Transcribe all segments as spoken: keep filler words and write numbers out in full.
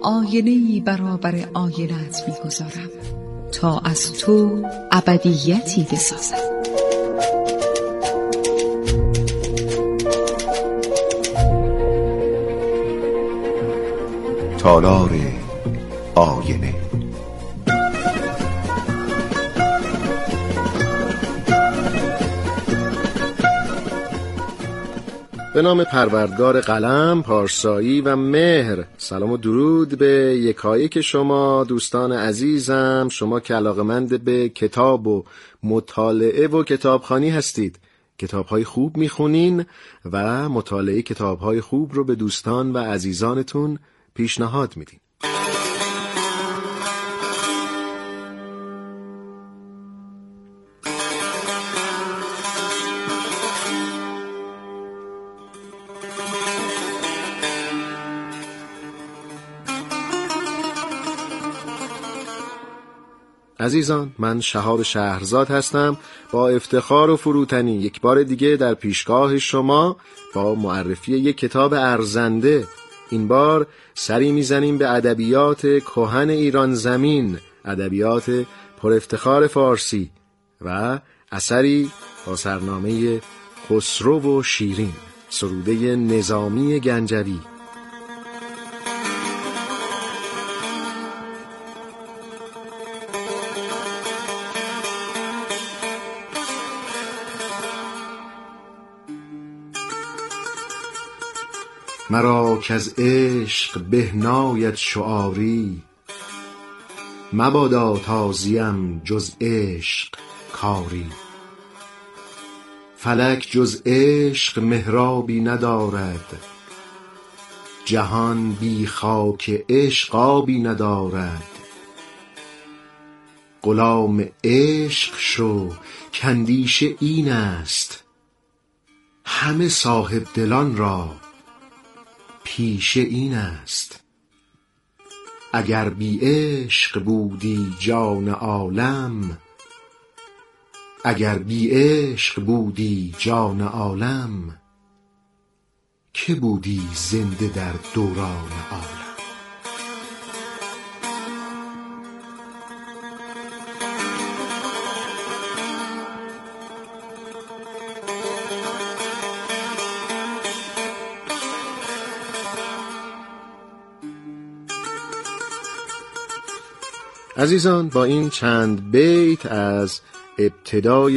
آینه‌ای برابر آینه‌ات می‌گذارم تا از تو ابدیتی بسازم. تالار آینه. به نام پروردگار قلم، پارسایی و مهر. سلام و درود به یکایک شما دوستان عزیزم، شما که علاقه‌مند به کتاب و مطالعه و کتابخوانی هستید، کتاب‌های خوب می‌خونین و مطالعه کتاب‌های خوب رو به دوستان و عزیزانتون پیشنهاد میدین. عزیزان، من شهاب شهرزاد هستم، با افتخار و فروتنی یک بار دیگه در پیشگاه شما با معرفی یک کتاب ارزنده. این بار سری میزنیم به ادبیات کهن ایران زمین، ادبیات پر افتخار فارسی و اثری با سرنامه خسرو و شیرین، سروده نظامی گنجوی. مرا کز عشق به ناید شعاری، مبادا تازیم جز عشق کاری. فلک جز عشق محرابی ندارد، جهان بی خاک عشق آبی ندارد. غلام عشق شو کاندیشه این است، همه صاحب دلان را پیشه این است. اگر بی عشق بودی جان عالم، اگر بی عشق بودی جان عالم، که بودی زنده در دوران عالم. عزیزان، با این چند بیت از ابتدای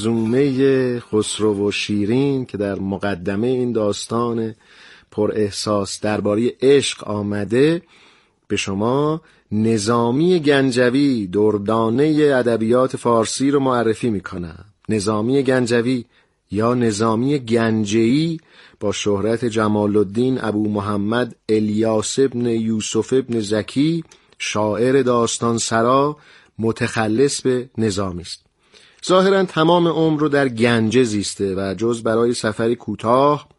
منظومه خسرو و شیرین که در مقدمه این داستان پر احساس درباره عشق آمده، به شما نظامی گنجوی، دردانه ادبیات فارسی رو معرفی میکنم. نظامی گنجوی یا نظامی گنجه‌ای با شهرت جمال الدین ابو محمد الیاس ابن یوسف ابن زکی، شاعر داستان سرا، متخلص به نظامی است. ظاهراً تمام عمر رو در گنجه زیسته و جز برای سفری کوتاه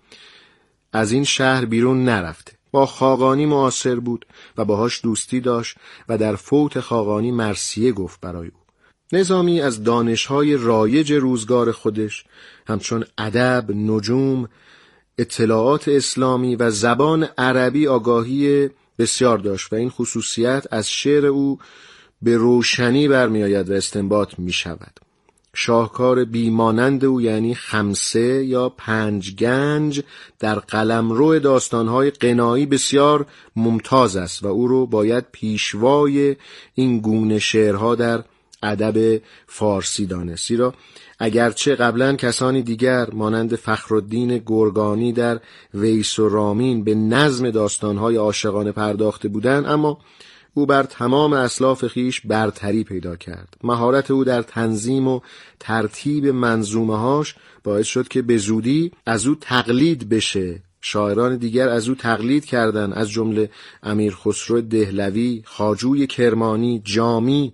از این شهر بیرون نرفته. با خاقانی معاصر بود و باهاش دوستی داشت و در فوت خاقانی مرثیه گفت برای او. نظامی از دانش‌های رایج روزگار خودش همچون ادب، نجوم، اطلاعات اسلامی و زبان عربی آگاهی بسیار داشت و این خصوصیت از شعر او به روشنی برمی آید و استنباط می شود. شاهکار بیمانند او یعنی خمسه یا پنج گنج در قلمرو داستانهای غنایی بسیار ممتاز است و او رو باید پیشوای این گونه شعرها در ادب فارسی دانست. زیرا اگرچه قبلا کسانی دیگر مانند فخرالدین گرگانی در ویس و رامین به نظم داستانهای عاشقانه پرداخته بودند، اما او بر تمام اسلاف خیش برتری پیدا کرد. مهارت او در تنظیم و ترتیب منظومه‌هاش باعث شد که به زودی از او تقلید بشه. شاعران دیگر از او تقلید کردند، از جمله امیر خسرو دهلوی، خواجوی کرمانی، جامی،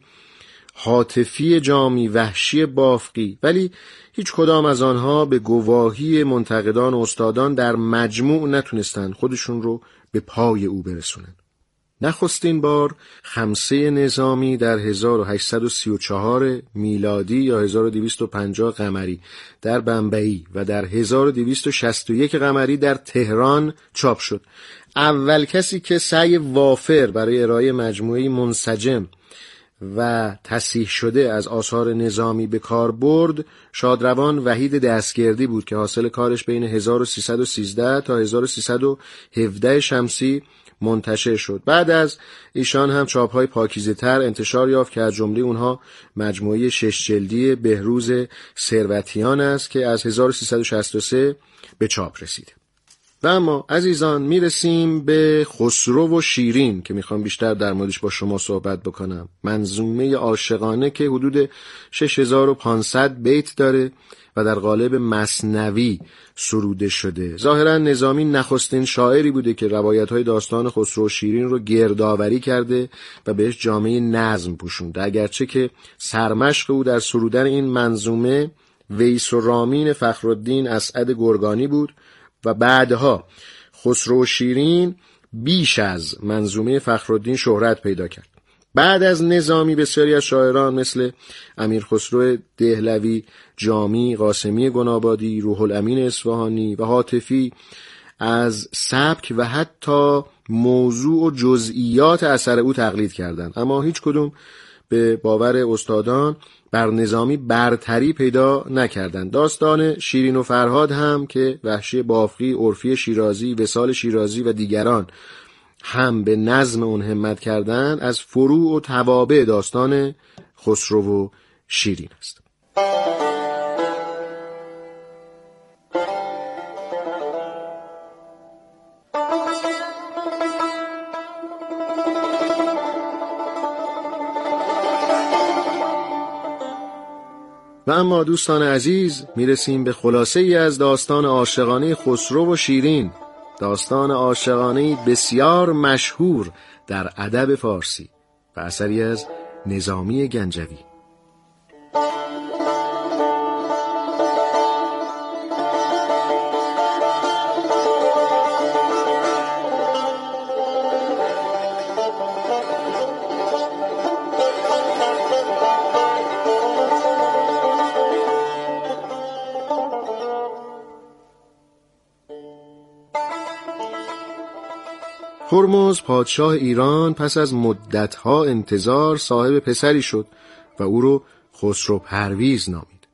حاتفی جامی، وحشی بافقی، ولی هیچ کدام از آنها به گواهی منتقدان و استادان در مجموع نتونستند خودشون رو به پای او برسونن. نخستین بار خمسه نظامی در هزار و هشتصد و سی و چهار میلادی یا هزار و دویست و پنجاه قمری در بمبئی و در هزار و دویست و شصت و یک قمری در تهران چاپ شد. اول کسی که سعی وافر برای ارائه مجموعه‌ای منسجم و تصحیح شده از آثار نظامی به کار برد شادروان وحید دستگردی بود که حاصل کارش بین هزار و سیصد و سیزده تا هزار و سیصد و هفده شمسی منتشر شد. بعد از ایشان هم چاپ‌های پاکیزه‌تر انتشار یافت که از جمله اونها مجموعه شش جلدی بهروز ثروتیان است که از هزار و سیصد و شصت و سه به چاپ رسید. و اما عزیزان میرسیم به خسرو و شیرین که میخوام بیشتر در موردش با شما صحبت بکنم. منظومه عاشقانه که حدود شش هزار و پانصد بیت داره و در قالب مثنوی سروده شده. ظاهرا نظامی نخستین شاعری بوده که روایت‌های داستان خسرو و شیرین رو گردآوری کرده و بهش جامعه نظم پوشونده، اگرچه که سرمشق او در سرودن این منظومه ویس و رامین فخرالدین اسعد گرگانی بود و بعدها خسرو و شیرین بیش از منظومه فخرالدین شهرت پیدا کرد. بعد از نظامی بسیاری از شاعران مثل امیر خسرو دهلوی، جامی، قاسمی گنابادی، روح الامین اصفهانی و حاتفی از سبک و حتی موضوع و جزئیات اثر او تقلید کردند، اما هیچ کدوم به باور استادان بر نظامی برتری پیدا نکردند. داستان شیرین و فرهاد هم که وحشی بافقی، عرفی شیرازی، وصال شیرازی و دیگران هم به نظم اون همت کردند، از فروع و توابع داستان خسرو و شیرین است. و اما دوستان عزیز میرسیم به خلاصه ای از داستان عاشقانه خسرو و شیرین، داستان عاشقانه بسیار مشهور در ادب فارسی و اثری از نظامی گنجوی. هرمز پادشاه ایران پس از مدتها انتظار صاحب پسری شد و او رو خسرو پرویز نامید.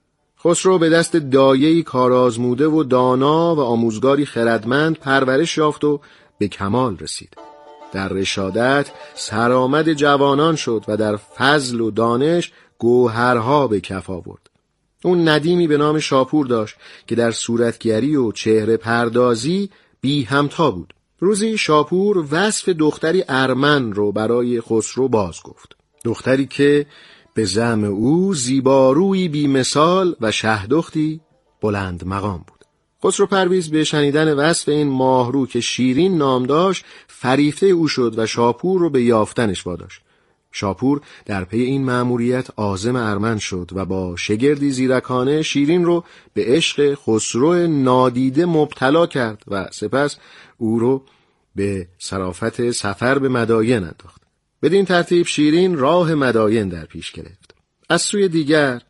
خسرو به دست دایه‌ای کارآزموده و دانا و آموزگاری خردمند پرورش یافت و به کمال رسید. در رشادت سرآمد جوانان شد و در فضل و دانش گوهرها به کف آورد. اون ندیمی به نام شاپور داشت که در صورتگری و چهره پردازی بی همتا بود. روزی شاپور وصف دختری ارمن رو برای خسرو باز گفت. دختری که به زعم او زیبارویی بی مثال و شهدختی بلند مقام بود. خسرو پرویز به شنیدن وصف این ماهرو که شیرین نام داشت فریفته او شد و شاپور رو به یافتنش واداشت. شاپور در پی این مأموریت عازم ارمن شد و با شگردی زیرکانه شیرین رو به عشق خسرو نادیده مبتلا کرد و سپس او رو به صرافت سفر به مداین انداخت. بدین ترتیب شیرین راه مداین در پیش گرفت. از سوی دیگر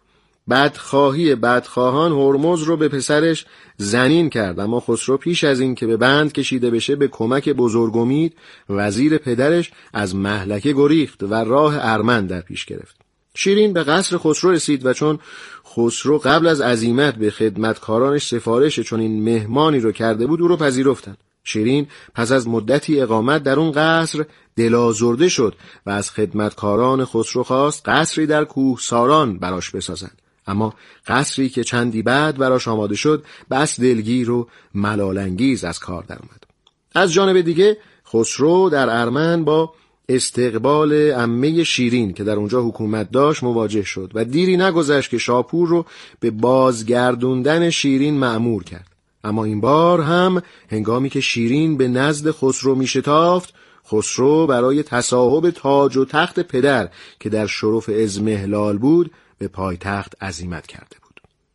بدخواهی بدخواهان هرمز رو به پسرش زنین کرد، اما خسرو پیش از این که به بند کشیده بشه به کمک بزرگ امید وزیر پدرش از مهلکه گریخت و راه ارمن در پیش گرفت. شیرین به قصر خسرو رسید و چون خسرو قبل از عزیمت به خدمتکارانش سفارش چون این مهمانی رو کرده بود او رو پذیرفتند. شیرین پس از مدتی اقامت در اون قصر دلازرده شد و از خدمتکاران خسرو خواست قصری در کوهساران براش بسازند، اما قصری که چندی بعد براش آماده شد بس دلگیر و ملال‌انگیز از کار در اومد. از جانب دیگه خسرو در ارمن با استقبال عمه شیرین که در اونجا حکومت داشت مواجه شد و دیری نگذشت که شاپور رو به بازگردوندن شیرین مأمور کرد. اما این بار هم هنگامی که شیرین به نزد خسرو میشتافت، خسرو برای تصاحب تاج و تخت پدر که در شرف ازمهلال بود به پایتخت عزیمت کرده بود.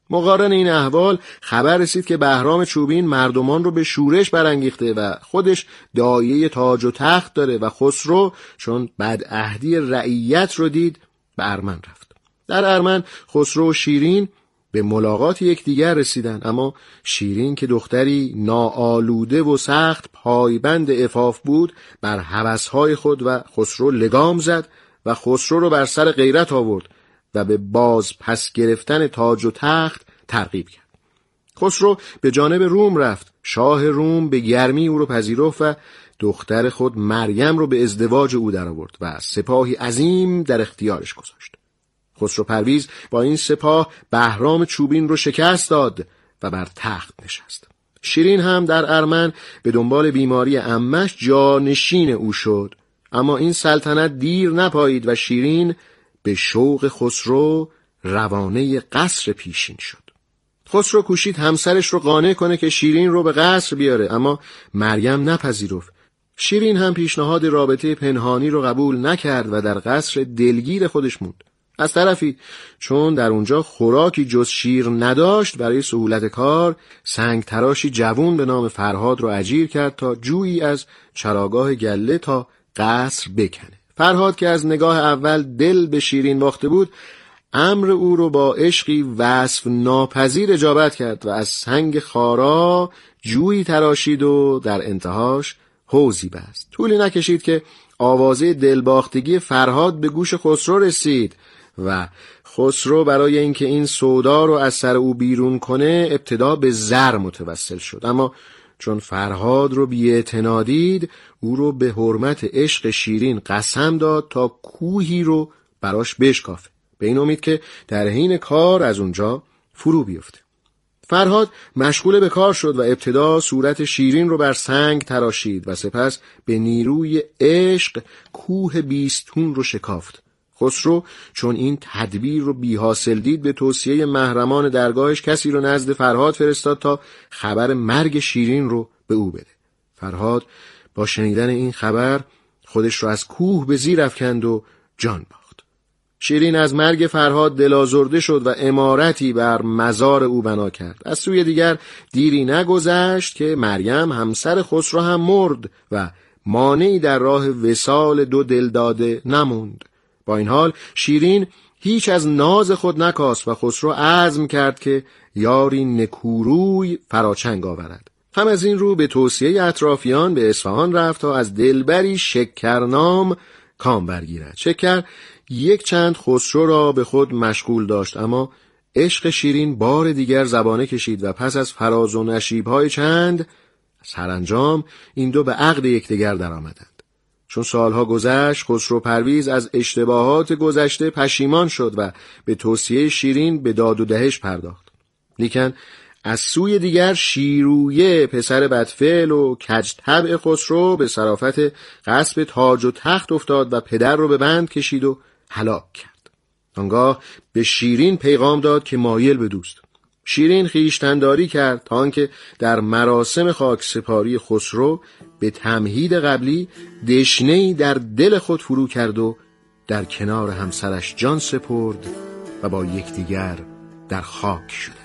مقارن این احوال خبر رسید که بهرام چوبین مردمان رو به شورش برانگیخته و خودش دایه تاج و تخت داره و خسرو چون بدعهدی رعیت رو دید به ارمن رفت. در ارمن خسرو و شیرین به ملاقات یکدیگر رسیدن، اما شیرین که دختری ناآلوده و سخت پایبند عفاف بود بر هوسهای خود و خسرو لگام زد و خسرو رو بر سر غیرت آورد و به باز پس گرفتن تاج و تخت ترغیب کرد. خسرو به جانب روم رفت. شاه روم به گرمی او رو پذیرفت و دختر خود مریم رو به ازدواج او درآورد و سپاهی عظیم در اختیارش گذاشت. خسرو پرویز با این سپاه بهرام چوبین رو شکست داد و بر تخت نشست. شیرین هم در ارمن به دنبال بیماری عمش جانشین او شد، اما این سلطنت دیر نپایید و شیرین به شوق خسرو روانه قصر پیشین شد. خسرو کوشید همسرش رو قانع کنه که شیرین رو به قصر بیاره، اما مریم نپذیرفت. شیرین هم پیشنهاد رابطه پنهانی رو قبول نکرد و در قصر دلگیر خودش موند. از طرفی چون در اونجا خوراکی جز شیر نداشت، برای سهولت کار سنگ تراشی جوون به نام فرهاد رو اجیر کرد تا جویی از چراگاه گله تا قصر بکنه. فرهاد که از نگاه اول دل به شیرین باخته بود، امر او رو با عشقی وصف ناپذیر اجابت کرد و از سنگ خارا جویی تراشید و در انتهاش حوضی بست. طولی نکشید که آوازه دلباختگی فرهاد به گوش خسرو رسید و خسرو برای اینکه این سودا رو از سر او بیرون کنه ابتدا به زر متوسل شد، اما چون فرهاد رو بی‌اعتنا دید او رو به حرمت عشق شیرین قسم داد تا کوهی رو براش بشکافه، به این امید که در حین کار از اونجا فرو بیفته. فرهاد مشغول به کار شد و ابتدا صورت شیرین رو بر سنگ تراشید و سپس به نیروی عشق کوه بیستون رو شکافت. خسرو چون این تدبیر رو بی حاصل دید، به توصیه محرمان درگاهش کسی رو نزد فرهاد فرستاد تا خبر مرگ شیرین رو به او بده. فرهاد با شنیدن این خبر خودش رو از کوه به زیر افکند و جان باخت. شیرین از مرگ فرهاد دلازرده شد و عمارتی بر مزار او بنا کرد. از سوی دیگر دیری نگذشت که مریم همسر خسرو هم مرد و مانعی در راه وصال دو دلداده نموند. با این حال شیرین هیچ از ناز خود نکاست و خسرو عزم کرد که یاری نکوروی فراچنگ آورد. هم از این رو به توصیه اطرافیان به اصفهان رفت تا از دلبری شکرنام کام برگیرد. شکر یک چند خسرو را به خود مشغول داشت، اما عشق شیرین بار دیگر زبانه کشید و پس از فراز و نشیب‌های چند سرانجام این دو به عقد یکدیگر درآمدند. چون سالها گذشت، خسرو پرویز از اشتباهات گذشته پشیمان شد و به توصیه شیرین به داد و دهش پرداخت. لیکن از سوی دیگر شیرویه پسر بدفعل و کج طبع خسرو به صرافت غصب تاج و تخت افتاد و پدر رو به بند کشید و هلاک کرد. آنگاه به شیرین پیغام داد که مایل به دوست. شیرین خویشتن‌داری کرد تا آنکه در مراسم خاکسپاری خسرو به تمهید قبلی دشنه‌ای در دل خود فرو کرد و در کنار همسرش جان سپرد و با یکدیگر در خاک شدند.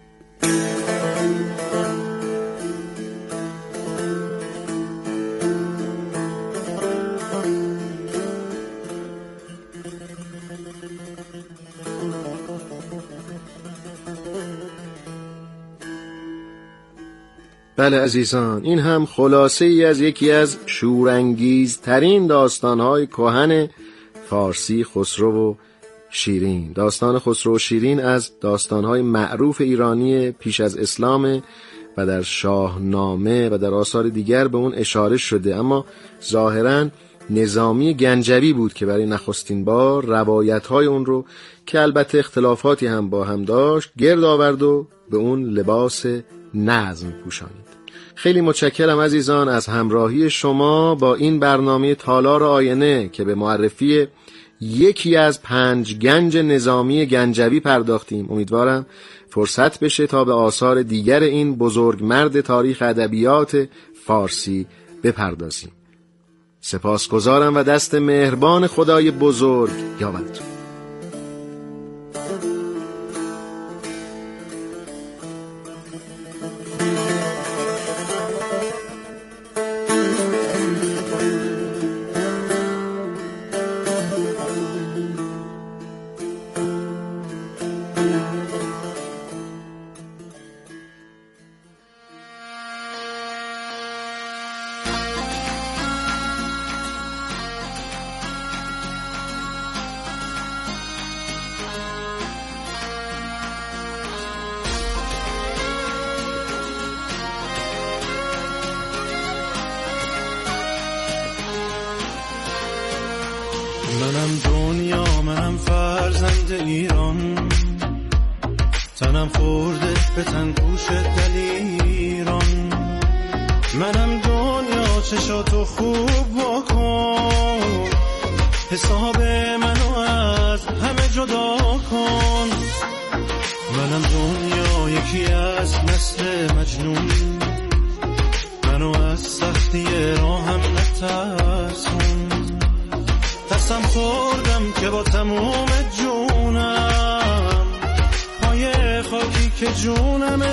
بله عزیزان، این هم خلاصه ای از یکی از شورانگیزترین داستان‌های کهن فارسی، خسرو و شیرین. داستان خسرو و شیرین از داستان‌های معروف ایرانی پیش از اسلام و در شاهنامه و در آثار دیگر به اون اشاره شده، اما ظاهراً نظامی گنجوی بود که برای نخستین بار روایت‌های اون رو که البته اختلافاتی هم با هم داشت گرد آورد و به اون لباس نظم پوشانید. خیلی متشکرم عزیزان از همراهی شما با این برنامه تالار آینه که به معرفی یکی از پنج گنج نظامی گنجوی پرداختیم. امیدوارم فرصت بشه تا به آثار دیگر این بزرگ مرد تاریخ ادبیات فارسی بپردازیم. سپاسگزارم و دست مهربان خدای بزرگ یاورتون. مرد ایران، تنم خورده به تن کوش دلیران. منم دنیا چشاتو خوب بکن، حساب منو از همه جدا کن. منم دنیا یکی از نسل مجنون، منو از سختی راهم نترسون. قسم خوردم که با تموم جونم پای خاکی که جونمه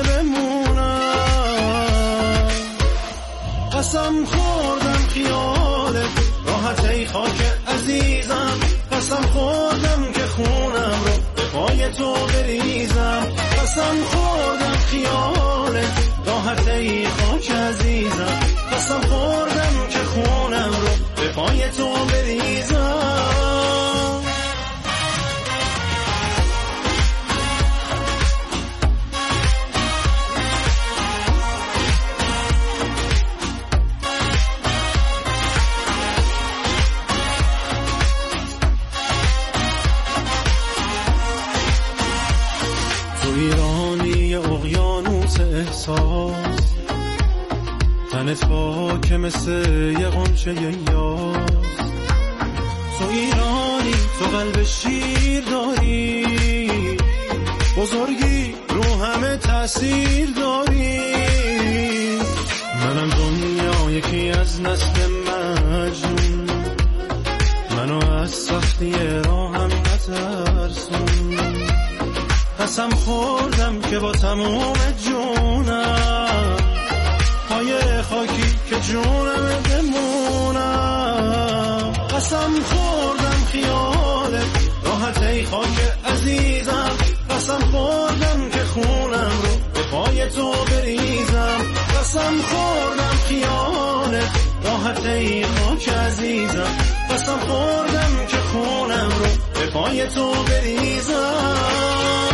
بمونم. قسم خوردم خیالت راحت ای خاک عزیزم، قسم خوردم که خونم رو به پای تو بریزم. قسم خوردم خیالت راحت ای خاک عزیزم، قسم خوردم که خونم رو به پای تو بریزم. تو ایرانی اقیانوس احساس، تنت پاک مثل یه غنچه یاس. تو ایرانی تو قلب شیر داری، بزرگی رو همه تأثیر داری. منم دنیا یکی از نسل مجنون، منو از سختی راهم نترسون. قسم خوردم که با تموم جونم پای خاکی که جونم بمونم. قسم خوردم خیالت راحت ای خاک عزیزم، قسم خوردم که خونم رو به پای تو بریزم. قسم خوردم خیالت راحت ای خاک عزیزم، قسم خوردم که خونم رو به پای تو بریزم.